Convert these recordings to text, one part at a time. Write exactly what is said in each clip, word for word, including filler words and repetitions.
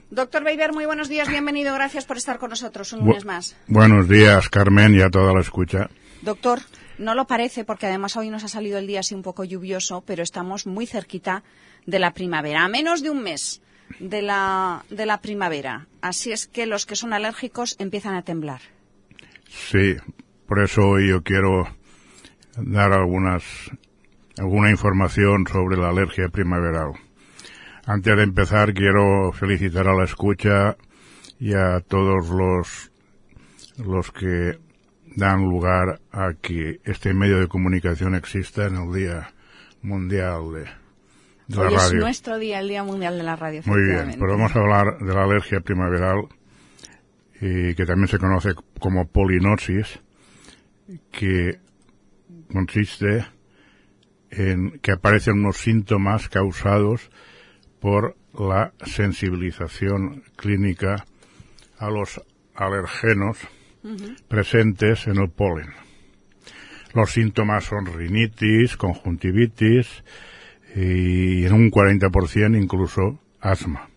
Doctor Beiber, muy buenos días, bienvenido, gracias por estar con nosotros un lunes más. Buenos días, Carmen, y a toda la escucha. Doctor, no lo parece, porque además hoy nos ha salido el día así un poco lluvioso, pero estamos muy cerquita de la primavera, a menos de un mes de la, de la primavera. Así es que los que son alérgicos empiezan a temblar. Sí, por eso hoy yo quiero dar algunas, alguna información sobre la alergia primaveral. Antes de empezar, quiero felicitar a la escucha y a todos los, los que dan lugar a que este medio de comunicación exista en el Día Mundial de, de la Hoy Radio. Es nuestro día, el Día Mundial de la Radio. Muy bien, pero vamos a hablar de la alergia primaveral, y que también se conoce como polinosis, que consiste en que aparecen unos síntomas causados por la sensibilización clínica a los alergenos uh-huh. presentes en el polen. Los síntomas son rinitis, conjuntivitis y en un cuarenta por ciento incluso asma.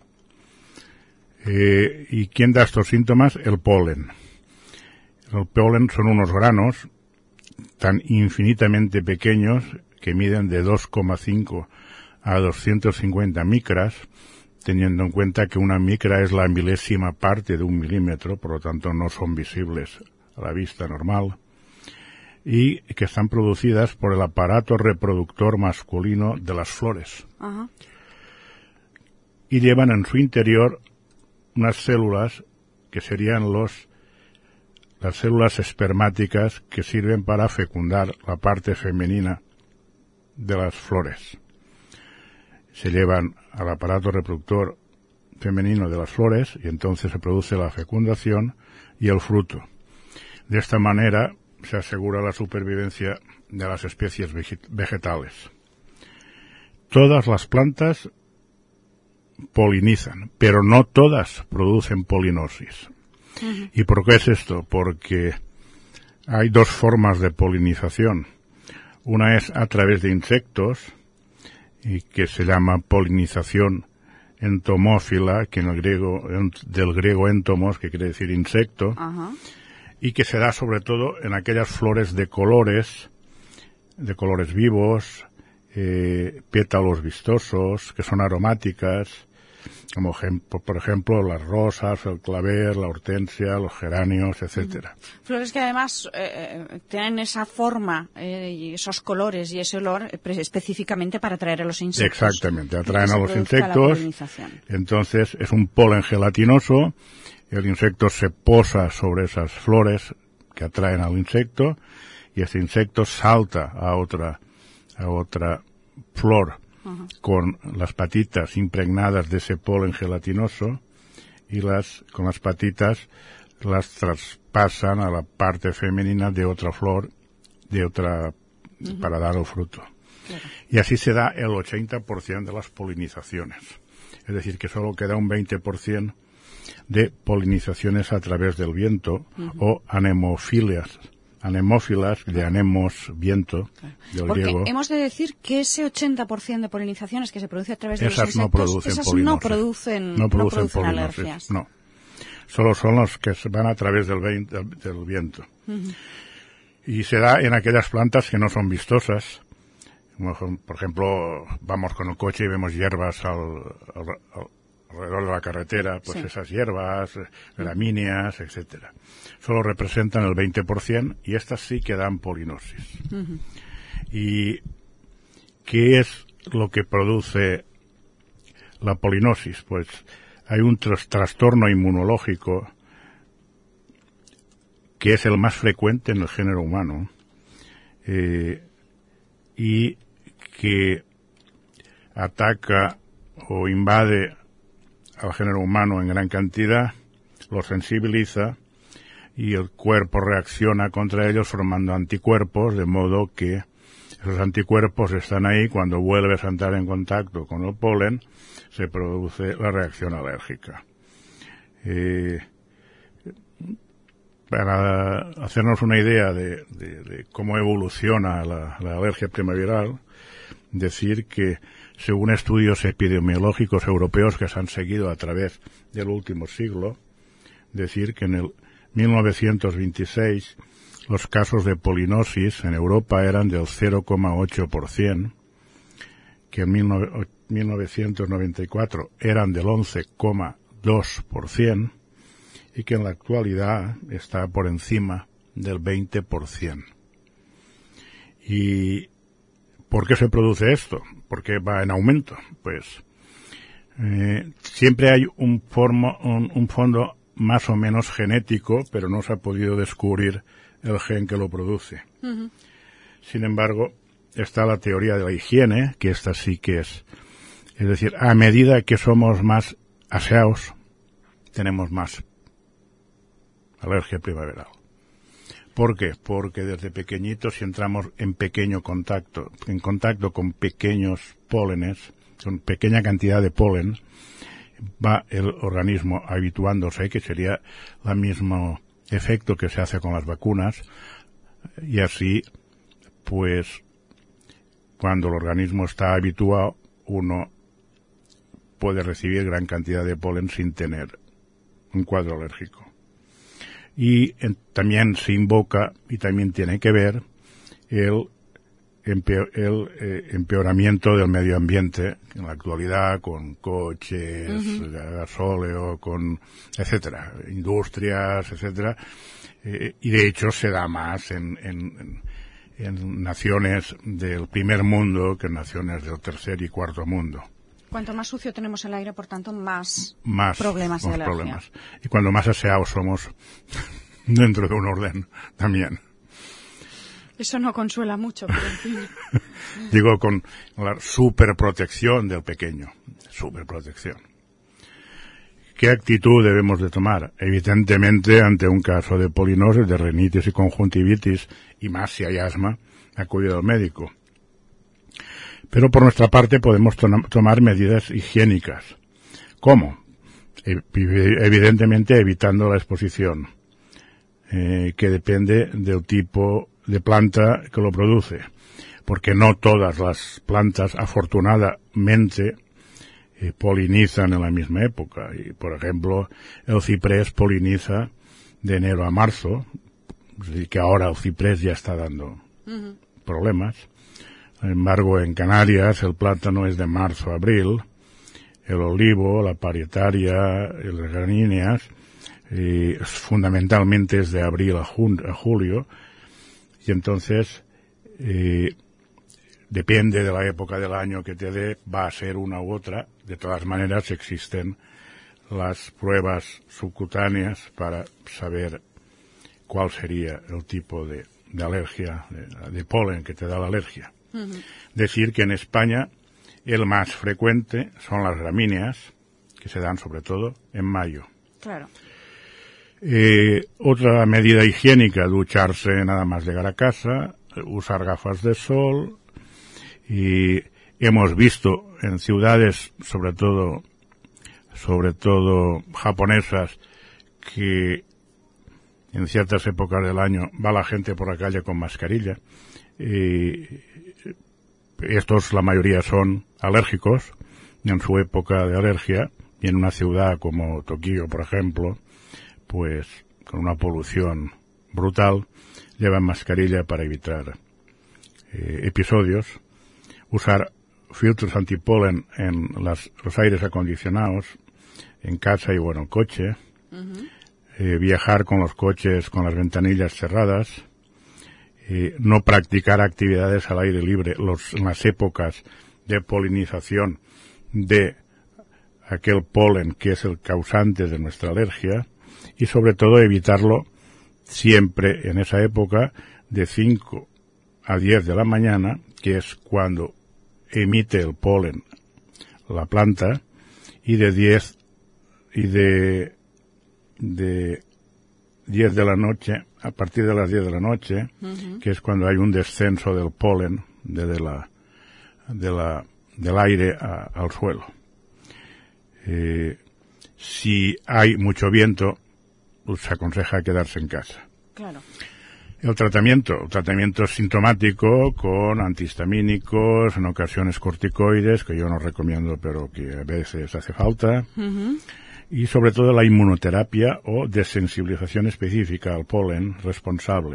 Eh, ¿Y quién da estos síntomas? El polen. El polen son unos granos tan infinitamente pequeños que miden de dos coma cinco a doscientos cincuenta micras, teniendo en cuenta que una micra es la milésima parte de un milímetro, por lo tanto no son visibles a la vista normal, y que están producidas por el aparato reproductor masculino de las flores. Uh-huh. Y llevan en su interior unas células que serían los las células espermáticas que sirven para fecundar la parte femenina de las flores. Se llevan al aparato reproductor femenino de las flores y entonces se produce la fecundación y el fruto. De esta manera se asegura la supervivencia de las especies vegetales. Todas las plantas polinizan, pero no todas producen polinosis. Uh-huh. ¿Y por qué es esto? Porque hay dos formas de polinización. Una es a través de insectos, y que se llama polinización entomófila, que en el griego, del griego entomos, que quiere decir insecto, uh-huh. y que se da sobre todo en aquellas flores de colores, de colores vivos, eh, pétalos vistosos, que son aromáticas, como por ejemplo las rosas, el clavel, la hortensia, los geranios, etcétera. Flores que además eh, tienen esa forma eh, y esos colores y ese olor eh, específicamente para atraer a los insectos. Exactamente, atraen a los insectos. Entonces es un polen gelatinoso, el insecto se posa sobre esas flores que atraen al insecto y ese insecto salta a otra a otra flor. Uh-huh. Con las patitas impregnadas de ese polen gelatinoso y las con las patitas las traspasan a la parte femenina de otra flor, de otra uh-huh. para dar el fruto. Claro. Y así se da el ochenta por ciento de las polinizaciones. Es decir, que solo queda un veinte por ciento de polinizaciones a través del viento uh-huh. o anemofilias. Anemófilas, de anemos, viento, claro. del Porque griego. Hemos de decir que ese ochenta por ciento de polinizaciones que se produce a través de esas los insectos, no producen esas polinosis. no producen, no producen, no producen polinosis, alergias. No, solo son los que se van a través del, vein, del, del viento. Uh-huh. Y se da en aquellas plantas que no son vistosas. Por ejemplo, vamos con el coche y vemos hierbas al, al, al alrededor de la carretera, pues sí. esas hierbas, gramíneas, etcétera. Solo representan el veinte por ciento y estas sí que dan polinosis. Uh-huh. ¿Y qué es lo que produce la polinosis? Pues hay un tras- trastorno inmunológico que es el más frecuente en el género humano eh, y que ataca o invade al género humano en gran cantidad, lo sensibiliza y el cuerpo reacciona contra ellos formando anticuerpos, de modo que esos anticuerpos están ahí. Cuando vuelves a entrar en contacto con el polen, se produce la reacción alérgica. Eh, para hacernos una idea de, de, de cómo evoluciona la, la alergia primaveral, decir que según estudios epidemiológicos europeos que se han seguido a través del último siglo, decir que en el mil novecientos veintiséis los casos de polinosis en Europa eran del cero coma ocho por ciento, que en mil novecientos noventa y cuatro eran del once coma dos por ciento y que en la actualidad está por encima del veinte por ciento. ¿Y por qué se produce esto? ¿Por qué va en aumento? Pues eh, siempre hay un, formo, un, un fondo más o menos genético, pero no se ha podido descubrir el gen que lo produce. Uh-huh. Sin embargo, está la teoría de la higiene, que esta sí que es. Es decir, a medida que somos más aseados, tenemos más alergia primaveral. ¿Por qué? Porque desde pequeñitos, si entramos en pequeño contacto, en contacto con pequeños pólenes, con pequeña cantidad de polen, va el organismo habituándose, que sería el mismo efecto que se hace con las vacunas, y así, pues, cuando el organismo está habituado, uno puede recibir gran cantidad de polen sin tener un cuadro alérgico. Y en, también se invoca, y también tiene que ver, el, empeor, el eh, empeoramiento del medio ambiente en la actualidad, con coches, uh-huh. gasóleo, con, etcétera, industrias, etcétera, eh, y de hecho se da más en, en, en naciones del primer mundo que en naciones del tercer y cuarto mundo. Cuanto más sucio tenemos el aire, por tanto, más, más problemas de más alergia. Problemas. Y cuando más aseados somos dentro de un orden también. Eso no consuela mucho, pero en fin. Digo, con la superprotección del pequeño. Superprotección. ¿Qué actitud debemos de tomar? Evidentemente, ante un caso de polinosis, de rinitis y conjuntivitis, y más si hay asma, acudir al médico. Pero por nuestra parte podemos to- tomar medidas higiénicas. ¿Cómo? E- evidentemente evitando la exposición, eh, que depende del tipo de planta que lo produce. Porque no todas las plantas, afortunadamente, eh, polinizan en la misma época. Y, por ejemplo, el ciprés poliniza de enero a marzo, así que ahora el ciprés ya está dando uh-huh. problemas. Sin embargo, en Canarias el plátano es de marzo a abril, el olivo, la parietaria, las gramíneas, eh, fundamentalmente es de abril a, jun- a julio, y entonces, eh, depende de la época del año que te dé, va a ser una u otra. De todas maneras, existen las pruebas subcutáneas para saber cuál sería el tipo de, de alergia, de, de polen que te da la alergia. Uh-huh. Decir que en España el más frecuente son las gramíneas, que se dan sobre todo en mayo. Claro. Eh, otra medida higiénica, ducharse nada más llegar a casa, usar gafas de sol, y hemos visto en ciudades, sobre todo, sobre todo japonesas, que en ciertas épocas del año va la gente por la calle con mascarilla, y estos, la mayoría son alérgicos, en su época de alergia, y en una ciudad como Tokio, por ejemplo, pues con una polución brutal, llevan mascarilla para evitar eh, episodios, usar filtros antipolen en las, los aires acondicionados, en casa y bueno, coche, uh-huh. eh, viajar con los coches con las ventanillas cerradas, Eh, no practicar actividades al aire libre los, en las épocas de polinización de aquel polen que es el causante de nuestra alergia, y sobre todo evitarlo siempre en esa época de cinco a diez de la mañana, que es cuando emite el polen la planta, y de diez y de de diez de la noche, a partir de las diez de la noche, uh-huh. que es cuando hay un descenso del polen desde la, de la, del aire a, al suelo. Eh, si hay mucho viento, pues se aconseja quedarse en casa. Claro. El tratamiento, el tratamiento sintomático con antihistamínicos, en ocasiones corticoides, que yo no recomiendo, pero que a veces hace falta. Uh-huh. Y sobre todo la inmunoterapia o desensibilización específica al polen responsable.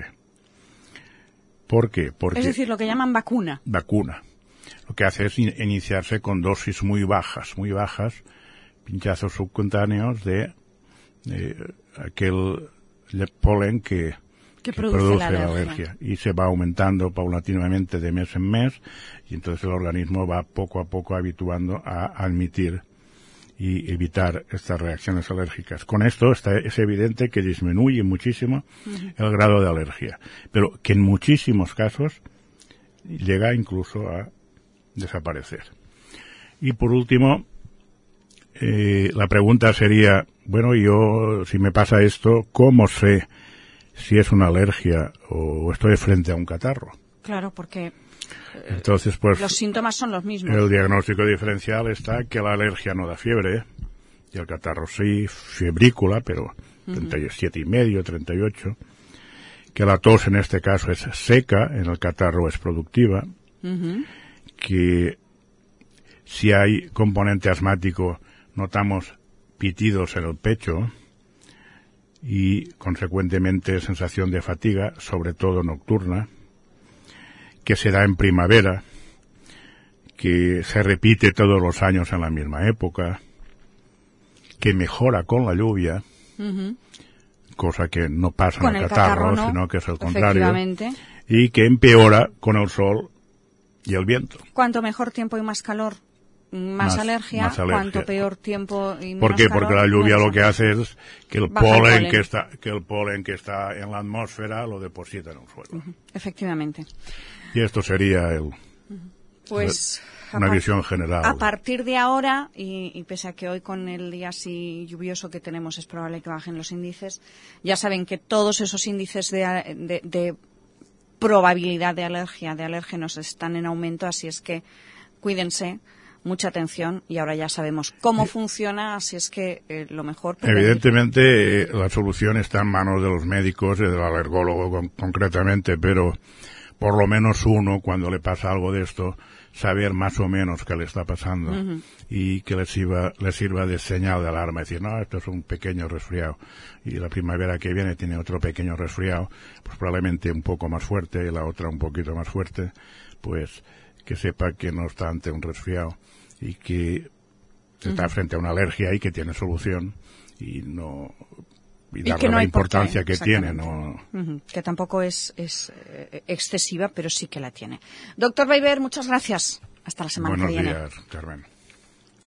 ¿Por qué? Porque es decir, lo que llaman vacuna. Vacuna. Lo que hace es in- iniciarse con dosis muy bajas, muy bajas, pinchazos subcutáneos de, de aquel polen que, que, que produce, produce la, la, alergia. la alergia. Y se va aumentando paulatinamente de mes en mes, y entonces el organismo va poco a poco habituando a admitir y evitar estas reacciones alérgicas. Con esto está, es evidente que disminuye muchísimo uh-huh. el grado de alergia, pero que en muchísimos casos llega incluso a desaparecer. Y por último, eh, la pregunta sería, bueno, yo, si me pasa esto, ¿cómo sé si es una alergia o estoy frente a un catarro? Claro, porque Entonces, pues, los síntomas son los mismos. El diagnóstico diferencial está que la alergia no da fiebre, y el catarro sí, febrícula, pero treinta y siete y medio, treinta y ocho, que la tos en este caso es seca, en el catarro es productiva, uh-huh. que si hay componente asmático notamos pitidos en el pecho y consecuentemente sensación de fatiga, sobre todo nocturna, que se da en primavera, que se repite todos los años en la misma época, que mejora con la lluvia, uh-huh. cosa que no pasa con en el, el catarro, catarro no, sino que es el contrario, efectivamente. Y que empeora con el sol y el viento. Cuanto mejor tiempo y más calor, más, más, alergia, más alergia, cuanto peor tiempo y menos ¿Por qué? calor, Porque la lluvia menos lo que hace es que el polen, polen, polen que está que el polen que está en la atmósfera lo deposita en el suelo. Uh-huh. Efectivamente. Y esto sería el pues el, una visión general. A partir de ahora, y, y pese a que hoy con el día así lluvioso que tenemos es probable que bajen los índices, ya saben que todos esos índices de, de, de probabilidad de alergia, de alérgenos, están en aumento, así es que cuídense. Mucha atención, y ahora ya sabemos cómo funciona, así es que eh, lo mejor... Prevenir. Evidentemente, eh, la solución está en manos de los médicos y del alergólogo con, concretamente, pero por lo menos uno, cuando le pasa algo de esto, saber más o menos qué le está pasando uh-huh. y que le sirva, le sirva de señal de alarma, decir, no, esto es un pequeño resfriado, y la primavera que viene tiene otro pequeño resfriado, pues probablemente un poco más fuerte, y la otra un poquito más fuerte, pues que sepa que no está ante un resfriado, y que está uh-huh. frente a una alergia y que tiene solución y no y darle y que no la importancia que tiene, no uh-huh. que tampoco es, es eh, excesiva, pero sí que la tiene. Doctor Baiber, muchas gracias. Hasta la semana Buenos que viene. Buenos días, Carmen.